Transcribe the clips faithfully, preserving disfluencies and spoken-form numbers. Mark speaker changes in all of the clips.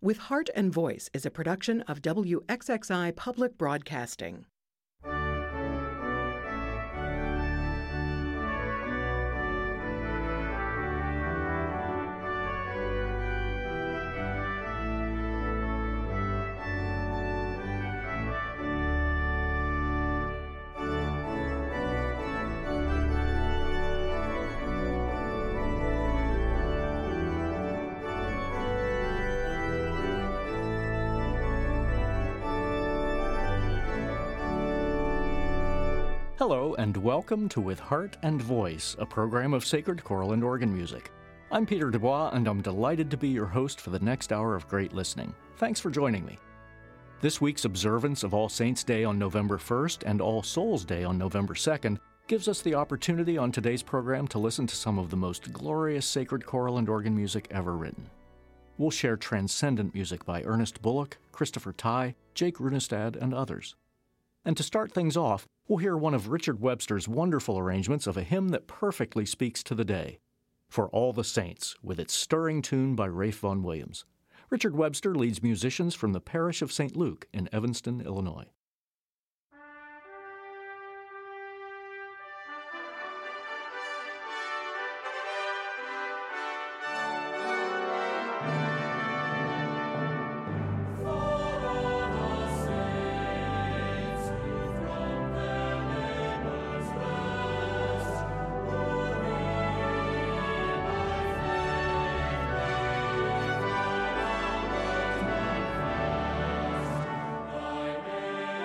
Speaker 1: With Heart and Voice is a production of W X X I Public Broadcasting.
Speaker 2: Hello, and welcome to With Heart and Voice, a program of sacred choral and organ music. I'm Peter Dubois, and I'm delighted to be your host for the next hour of great listening. Thanks for joining me. This week's observance of All Saints' Day on November first and All Souls' Day on November second gives us the opportunity on today's program to listen to some of the most glorious sacred choral and organ music ever written. We'll share transcendent music by Ernest Bullock, Christopher Tye, Jake Runestad, and others. And to start things off, we'll hear one of Richard Webster's wonderful arrangements of a hymn that perfectly speaks to the day, For All the Saints, with its stirring tune by Rafe Vaughan Williams. Richard Webster leads musicians from the parish of Saint Luke in Evanston, Illinois.
Speaker 3: Amen.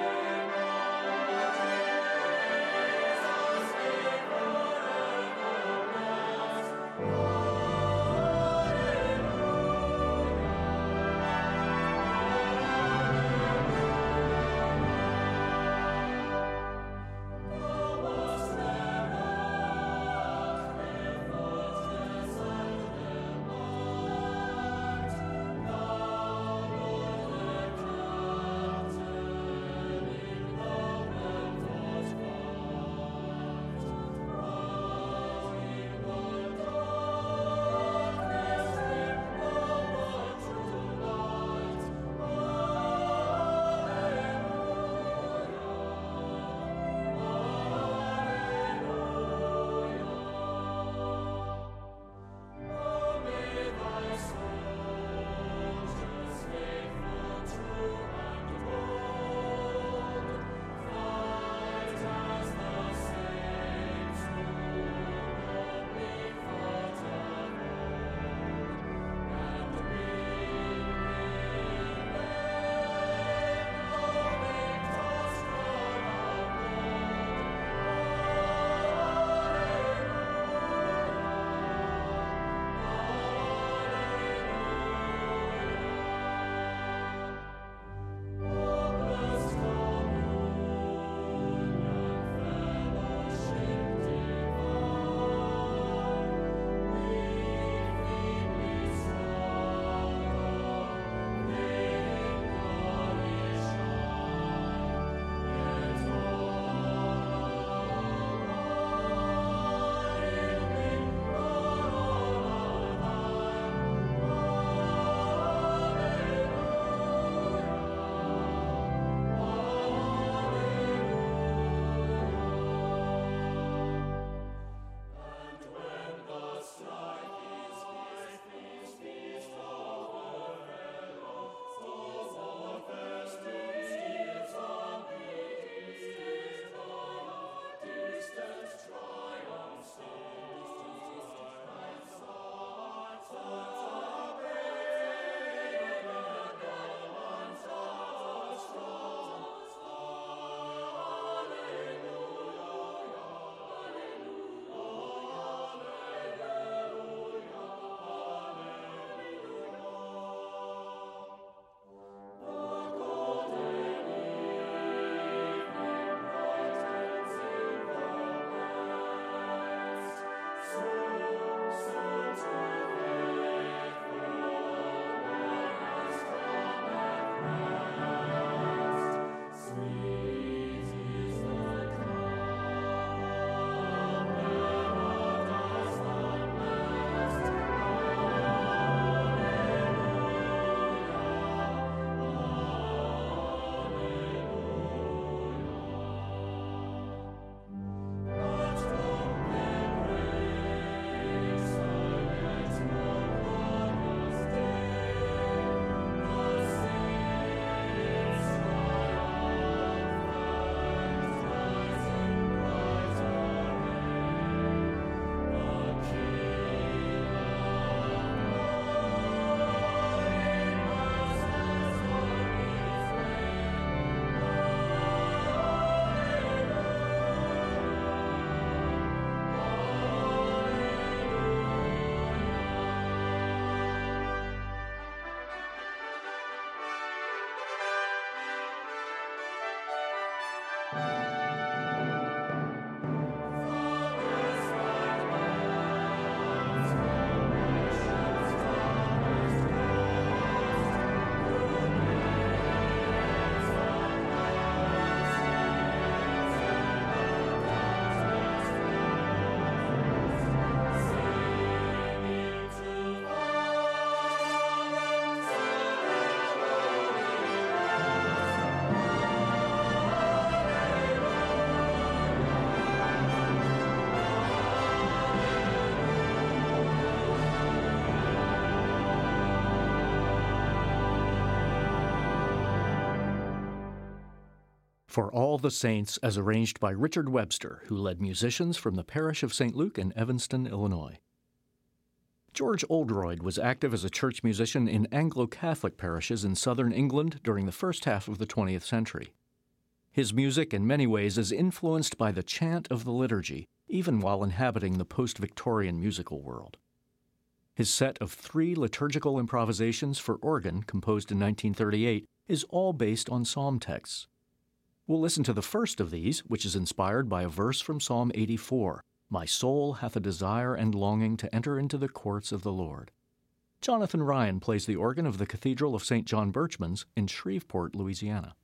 Speaker 2: For All the Saints, as arranged by Richard Webster, who led musicians from the parish of Saint Luke in Evanston, Illinois. George Oldroyd was active as a church musician in Anglo-Catholic parishes in southern England during the first half of the twentieth century. His music in many ways is influenced by the chant of the liturgy, even while inhabiting the post-Victorian musical world. His set of three liturgical improvisations for organ, composed in nineteen thirty-eight, is all based on psalm texts. We'll listen to the first of these, which is inspired by a verse from Psalm eighty-four, "My soul hath a desire and longing to enter into the courts of the Lord." Jonathan Ryan plays the organ of the Cathedral of Saint John Birchmans in Shreveport, Louisiana.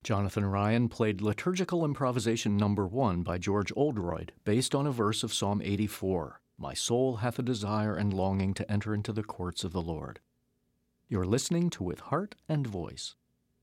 Speaker 2: Jonathan Ryan played Liturgical Improvisation Number One by George Oldroyd, based on a verse of Psalm eighty-four, "My soul hath a desire and longing to enter into the courts of the Lord." You're listening to With Heart and Voice.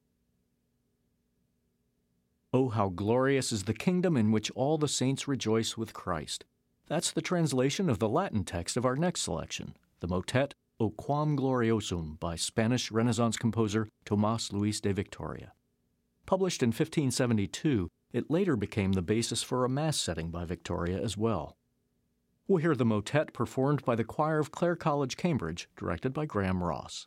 Speaker 2: "Oh, how glorious is the kingdom in which all the saints rejoice with Christ." That's the translation of the Latin text of our next selection, the motet O Quam Gloriosum by Spanish Renaissance composer Tomás Luis de Victoria. Published in fifteen seventy-two, it later became the basis for a Mass setting by Victoria as well. We'll hear the motet performed by the choir of Clare College, Cambridge, directed by Graham Ross.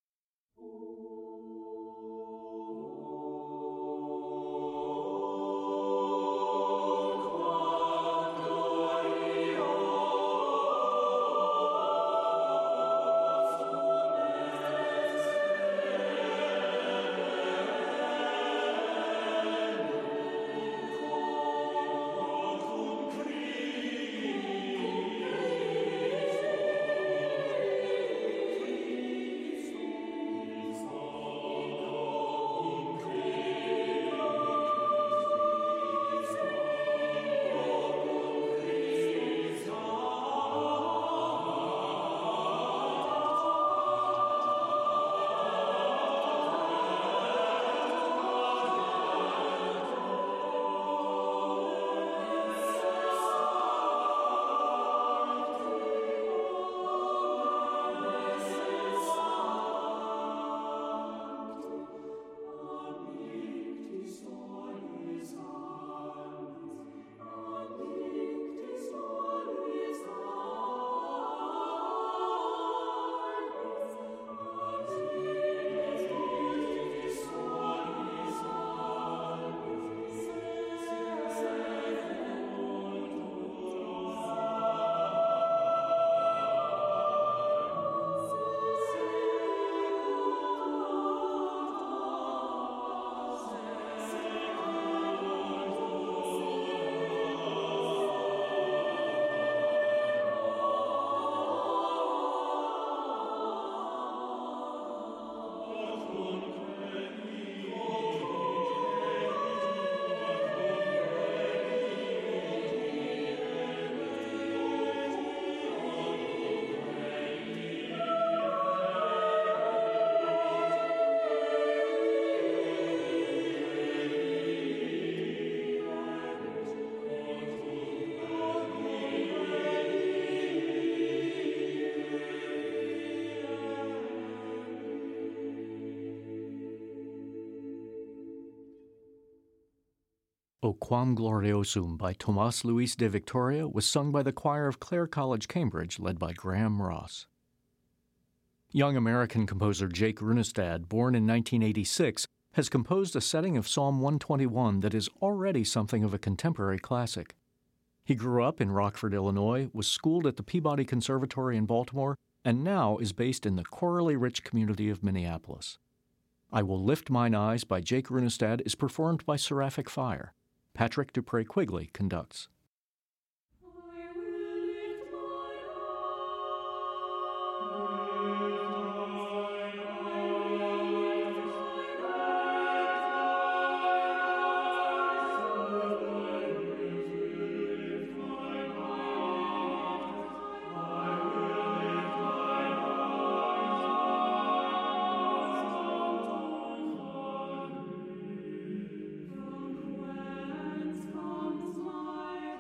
Speaker 2: O Quam Gloriosum by Tomás Luis de Victoria was sung by the choir of Clare College, Cambridge, led by Graham Ross. Young American composer Jake Runestad, born in nineteen eighty-six, has composed a setting of Psalm one twenty-one that is already something of a contemporary classic. He grew up in Rockford, Illinois, was schooled at the Peabody Conservatory in Baltimore, and now is based in the chorally rich community of Minneapolis. I Will Lift Mine Eyes by Jake Runestad is performed by Seraphic Fire. Patrick Dupre Quigley conducts.
Speaker 3: From whence comes my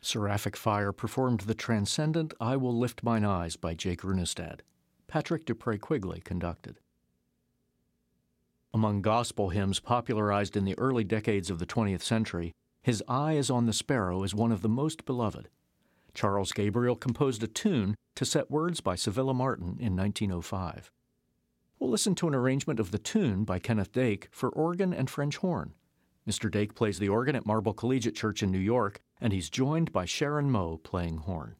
Speaker 2: Seraphic Fire performed the transcendent I Will Lift Mine Eyes by Jake Runestad. Patrick Dupre Quigley conducted. Among gospel hymns popularized in the early decades of the twentieth century, His Eye is on the Sparrow is one of the most beloved. Charles Gabriel composed a tune to set words by Sevilla Martin in nineteen oh five. We'll listen to an arrangement of the tune by Kenneth Dake for organ and French horn. Mister Dake plays the organ at Marble Collegiate Church in New York, and he's joined by Sharon Moe playing horn.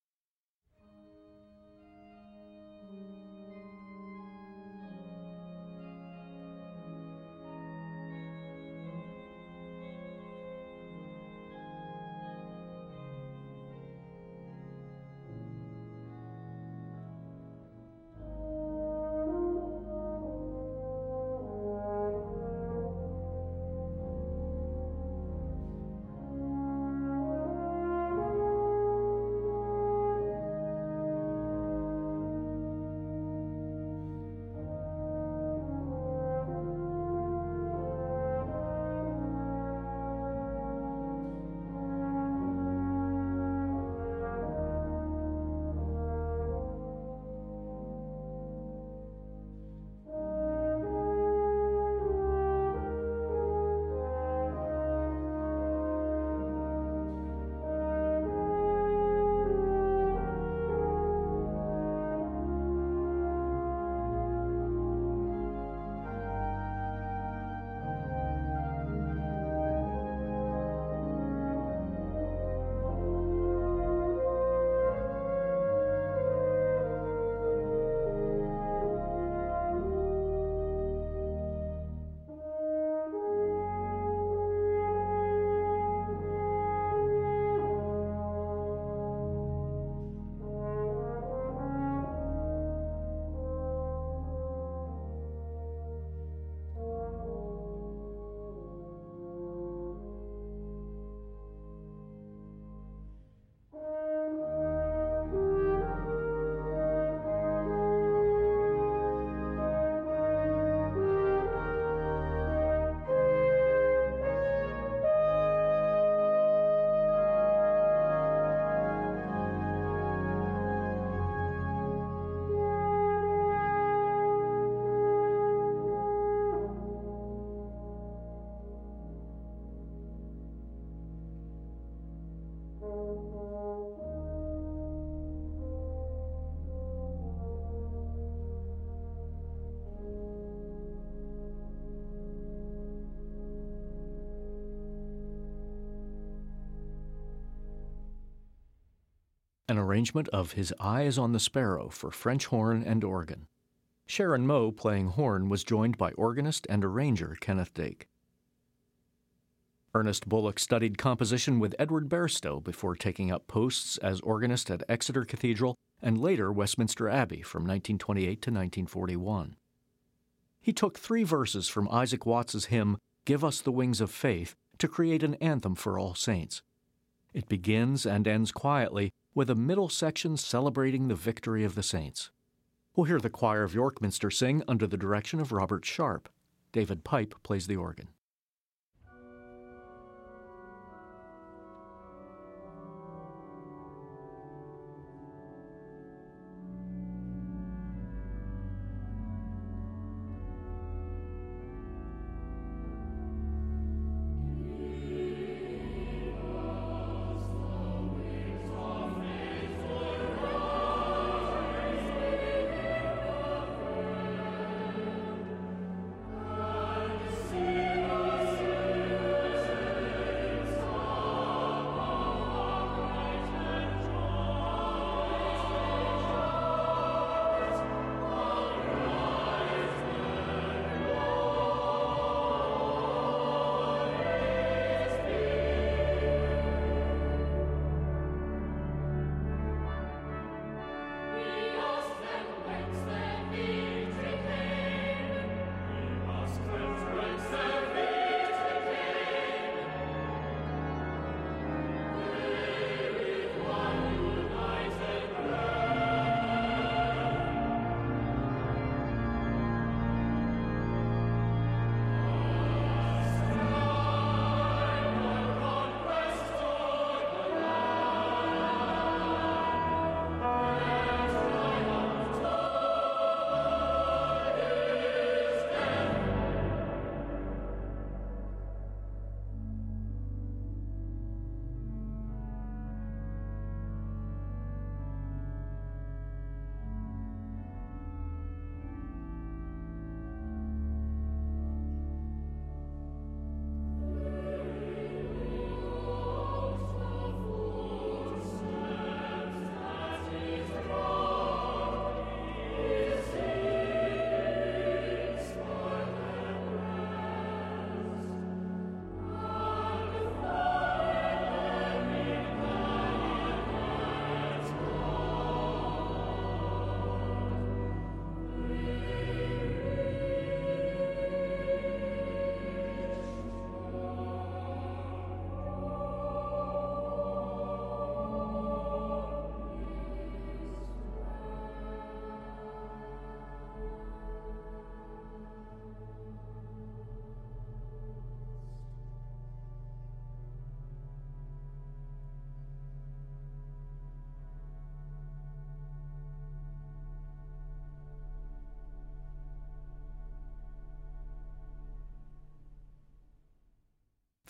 Speaker 2: An arrangement of His Eye is on the Sparrow for French horn and organ. Sharon Moe playing horn was joined by organist and arranger Kenneth Dake. Ernest Bullock studied composition with Edward Bairstow before taking up posts as organist at Exeter Cathedral and later Westminster Abbey from nineteen twenty-eight to nineteen forty-one. He took three verses from Isaac Watts's hymn, Give Us the Wings of Faith, to create an anthem for all saints. It begins and ends quietly with a middle section celebrating the victory of the saints. We'll hear the choir of York Minster sing under the direction of Robert Sharp. David Pipe plays the organ.
Speaker 3: See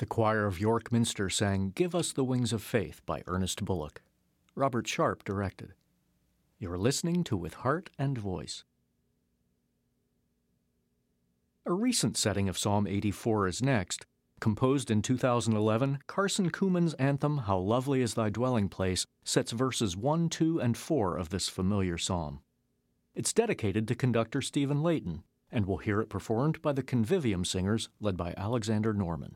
Speaker 2: The choir of York Minster sang Give Us the Wings of Faith by Ernest Bullock. Robert Sharp directed. You're listening to With Heart and Voice. A recent setting of Psalm eighty-four is next. Composed in two thousand eleven, Carson Kuhlman's anthem, How Lovely is Thy Dwelling Place, sets verses one, two, and four of this familiar psalm. It's dedicated to conductor Stephen Layton, and we'll hear it performed by the Convivium Singers, led by Alexander Norman.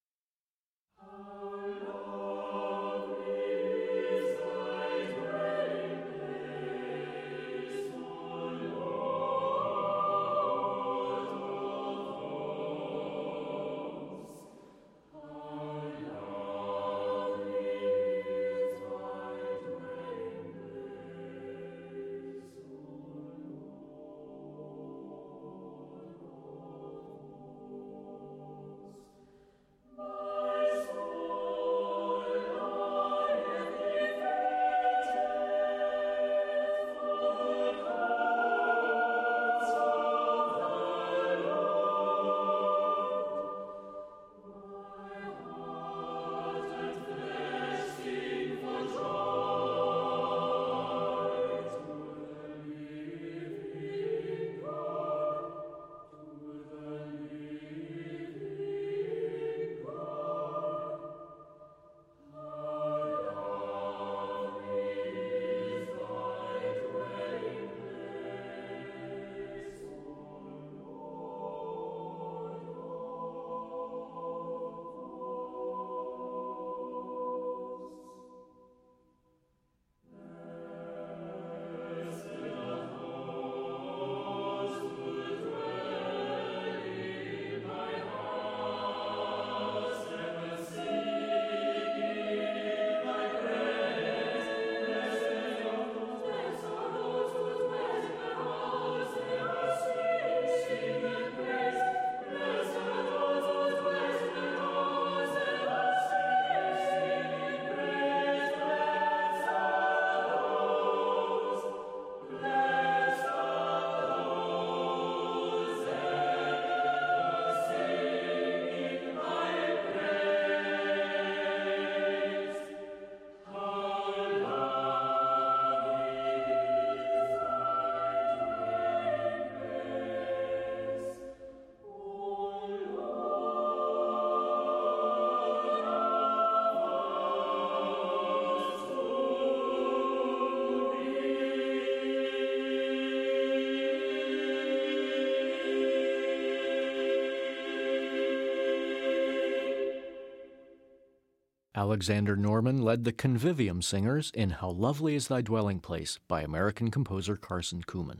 Speaker 2: Alexander Norman led the Convivium Singers in How Lovely is Thy Dwelling Place by American composer Carson Kuhlman.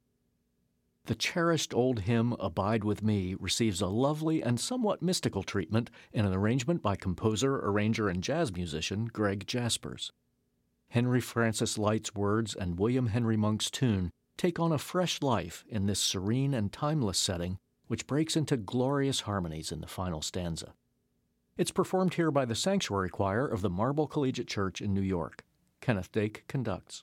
Speaker 2: The cherished old hymn Abide With Me receives a lovely and somewhat mystical treatment in an arrangement by composer, arranger, and jazz musician Greg Jaspers. Henry Francis Light's words and William Henry Monk's tune take on a fresh life in this serene and timeless setting, which breaks into glorious harmonies in the final stanza. It's performed here by the Sanctuary Choir of the Marble Collegiate Church in New York. Kenneth Dake conducts.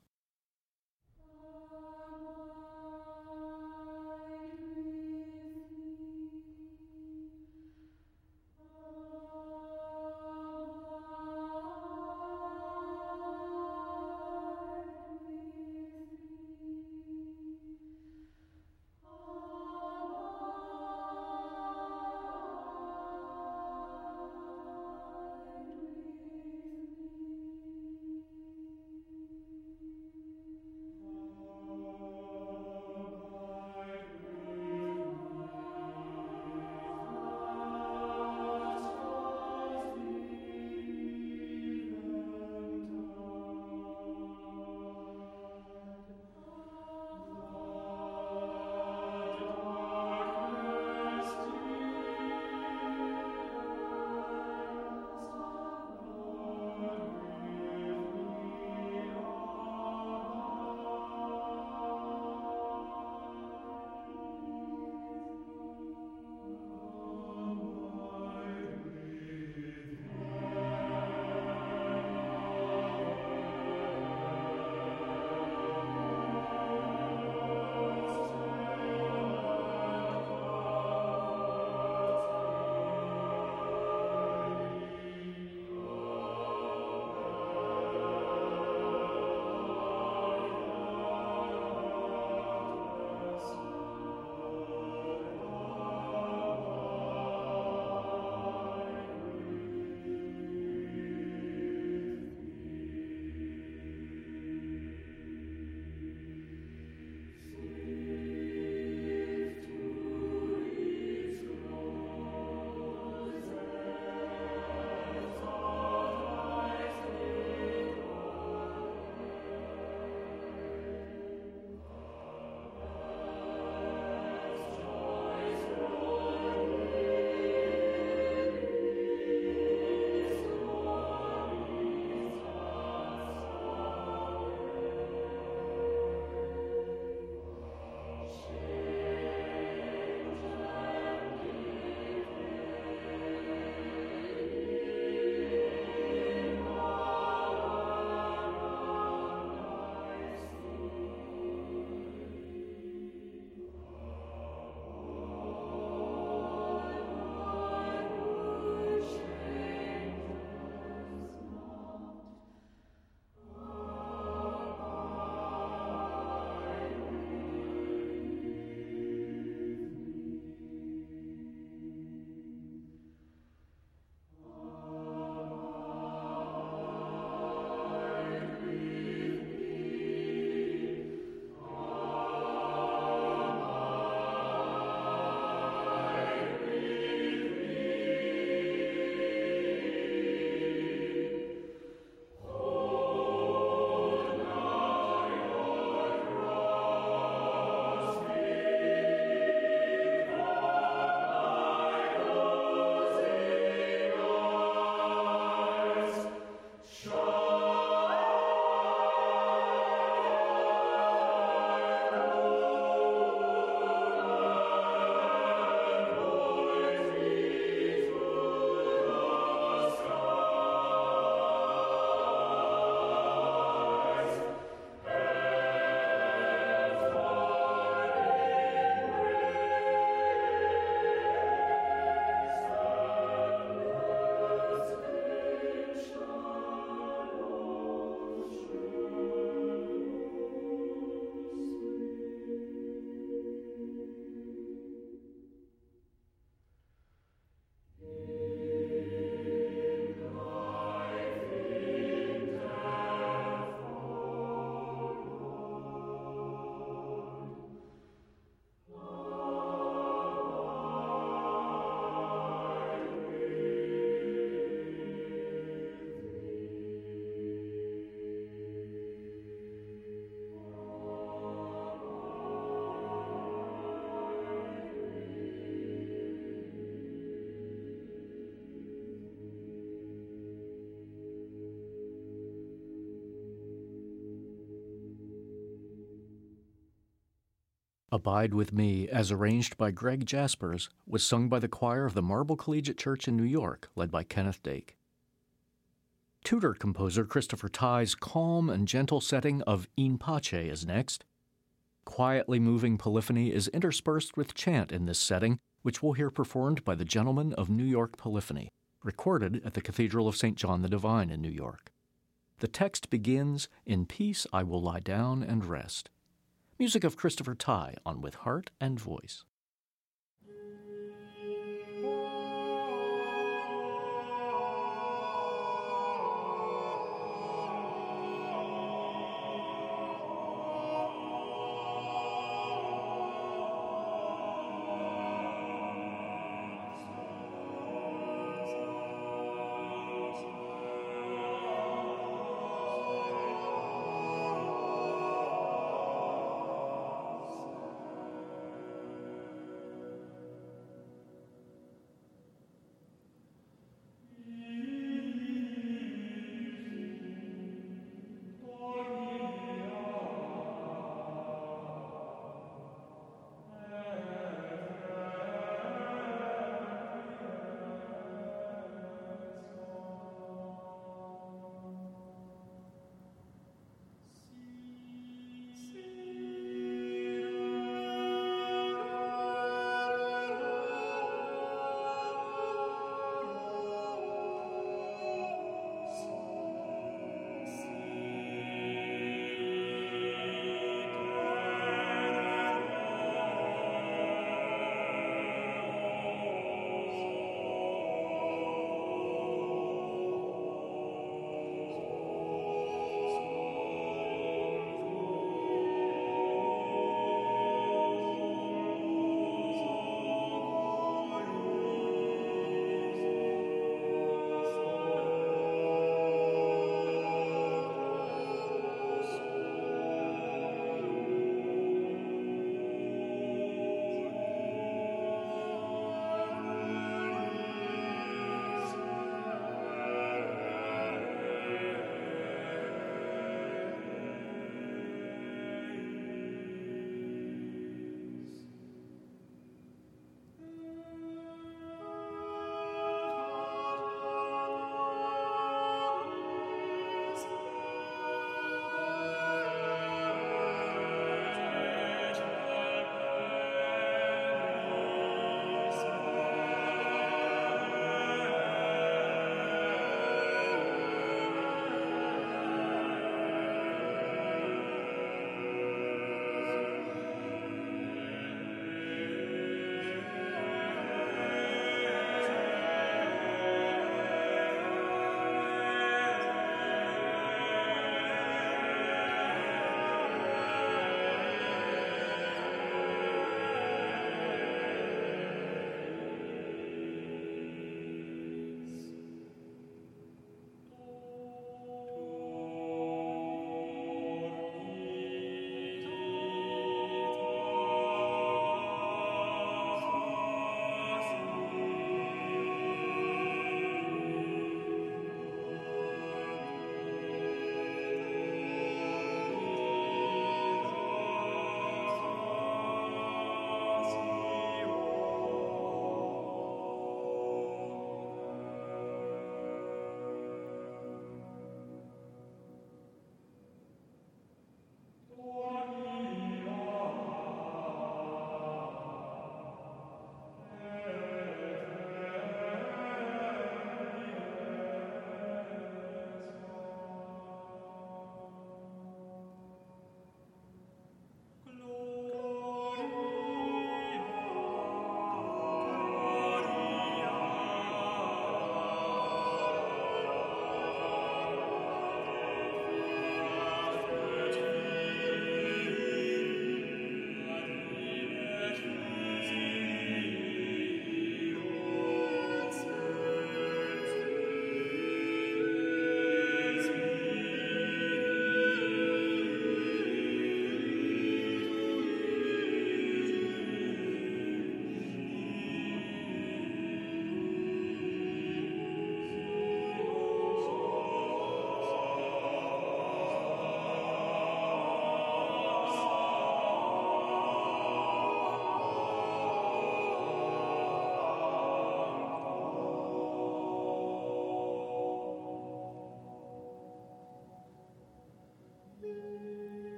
Speaker 2: Abide With Me, as arranged by Greg Jaspers, was sung by the choir of the Marble Collegiate Church in New York, led by Kenneth Dake. Tudor composer Christopher Tye's calm and gentle setting of In Pace is next. Quietly moving polyphony is interspersed with chant in this setting, which we'll hear performed by the Gentlemen of New York Polyphony, recorded at the Cathedral of Saint John the Divine in New York. The text begins, "In peace I will lie down and rest." Music of Christopher Tye on With Heart and Voice.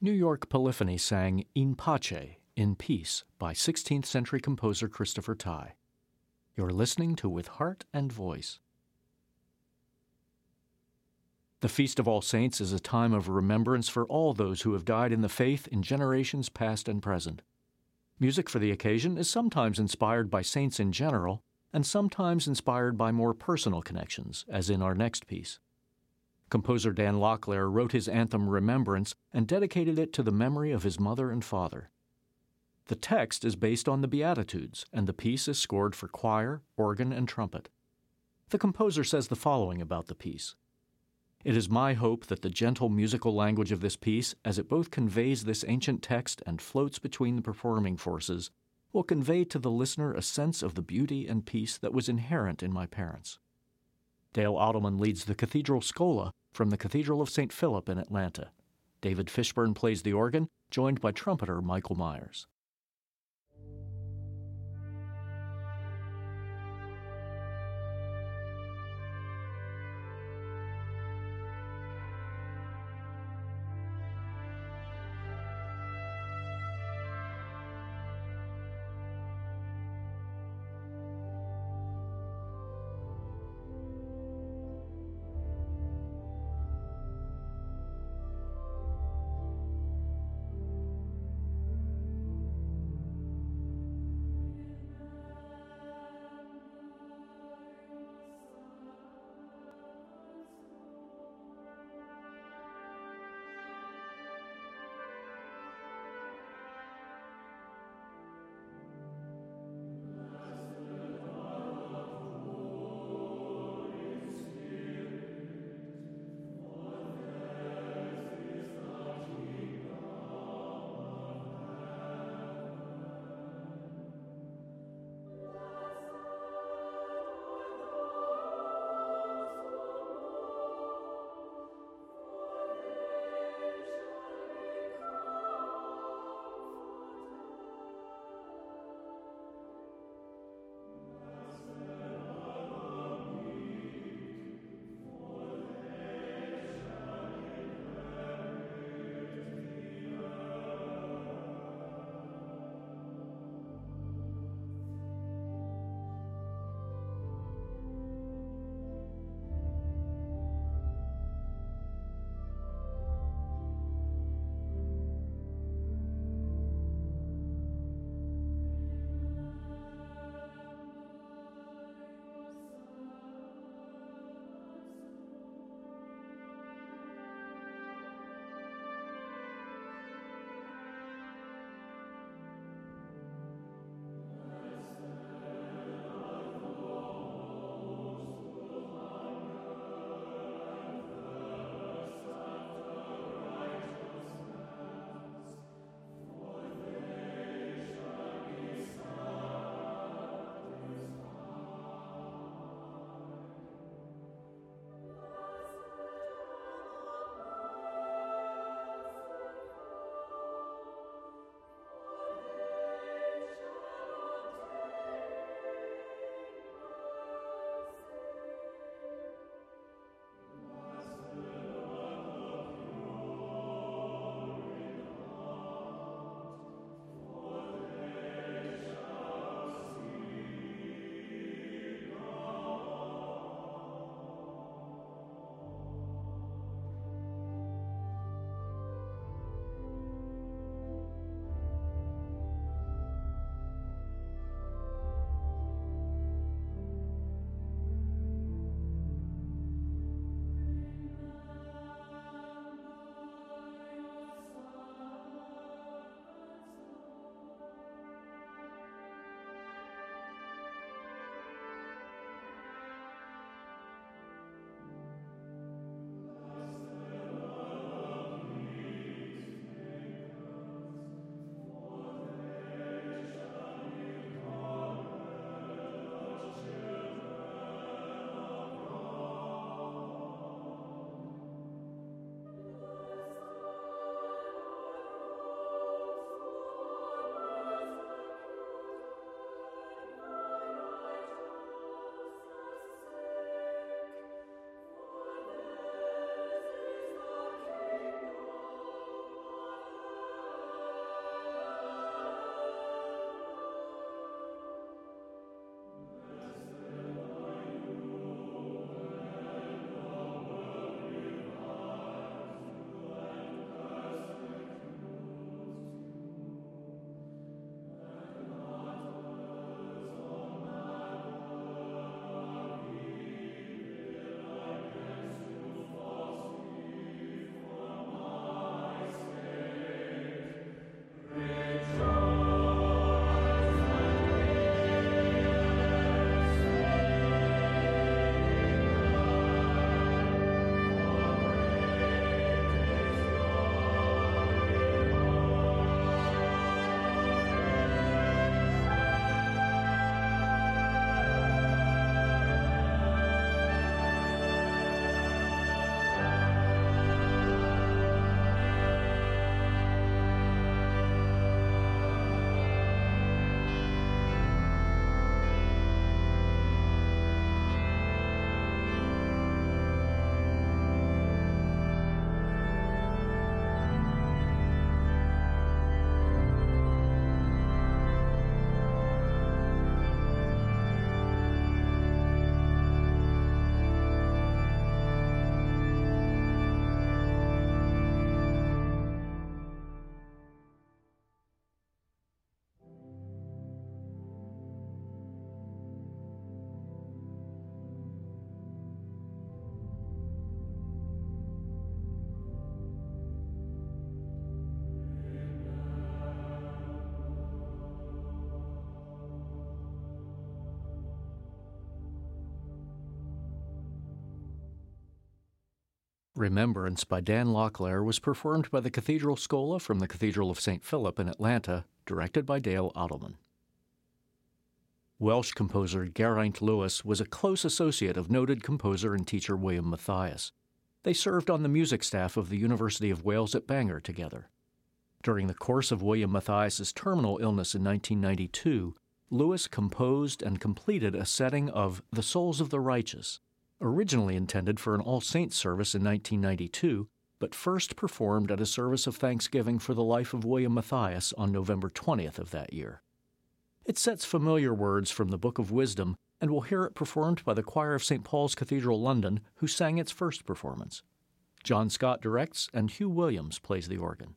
Speaker 2: New York Polyphony sang In Pace, In Peace, by sixteenth century composer Christopher Tye. You're listening to With Heart and Voice. The Feast of All Saints is a time of remembrance for all those who have died in the faith in generations past and present. Music for the occasion is sometimes inspired by saints in general, and sometimes inspired by more personal connections, as in our next piece. Composer Dan Locklear wrote his anthem Remembrance and dedicated it to the memory of his mother and father. The text is based on the Beatitudes, and the piece is scored for choir, organ, and trumpet. The composer says the following about the piece. It is my hope that the gentle musical language of this piece, as it both conveys this ancient text and floats between the performing forces, will convey to the listener a sense of the beauty and peace that was inherent in my parents. Dale Ottelman leads the Cathedral Schola from the Cathedral of Saint Philip in Atlanta. David Fishburne plays the organ, joined by trumpeter Michael Myers. Remembrance by Dan Locklear was performed by the Cathedral Schola from the Cathedral of Saint Philip in Atlanta, directed by Dale Ottelman. Welsh composer Geraint Lewis was a close associate of noted composer and teacher William Matthias. They served on the music staff of the University of Wales at Bangor together. During the course of William Matthias's terminal illness in nineteen ninety-two, Lewis composed and completed a setting of The Souls of the Righteous, originally intended for an All Saints service in nineteen ninety-two, but first performed at a service of thanksgiving for the life of William Matthias on November twentieth of that year. It sets familiar words from the Book of Wisdom, and we'll hear it performed by the choir of Saint Paul's Cathedral, London, who sang its first performance. John Scott directs, and Hugh Williams plays the organ.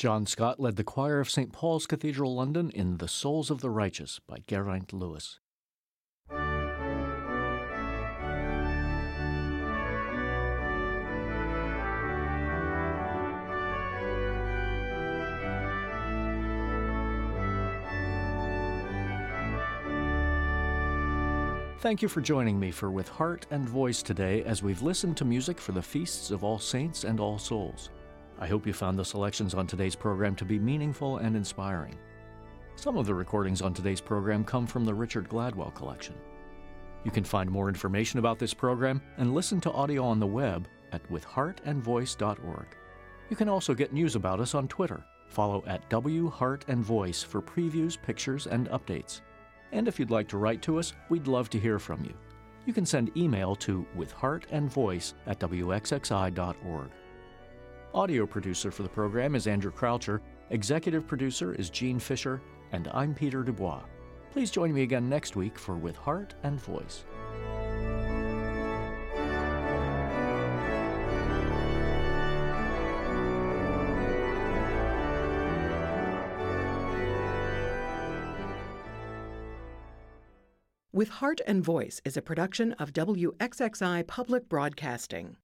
Speaker 2: John Scott led the choir of Saint Paul's Cathedral, London, in The Souls of the Righteous by Geraint Lewis. Thank you for joining me for With Heart and Voice today as we've listened to music for the feasts of All Saints and All Souls. I hope you found the selections on today's program to be meaningful and inspiring. Some of the recordings on today's program come from the Richard Gladwell collection. You can find more information about this program and listen to audio on the web at with heart and voice dot org. You can also get news about us on Twitter. Follow at W Heart and Voice for previews, pictures, and updates. And if you'd like to write to us, we'd love to hear from you. You can send email to withheartandvoice at w x x i dot org. Audio producer for the program is Andrew Croucher, executive producer is Gene Fisher, and I'm Peter Dubois. Please join me again next week for With Heart and Voice.
Speaker 1: With Heart and Voice is a production of W X X I Public Broadcasting.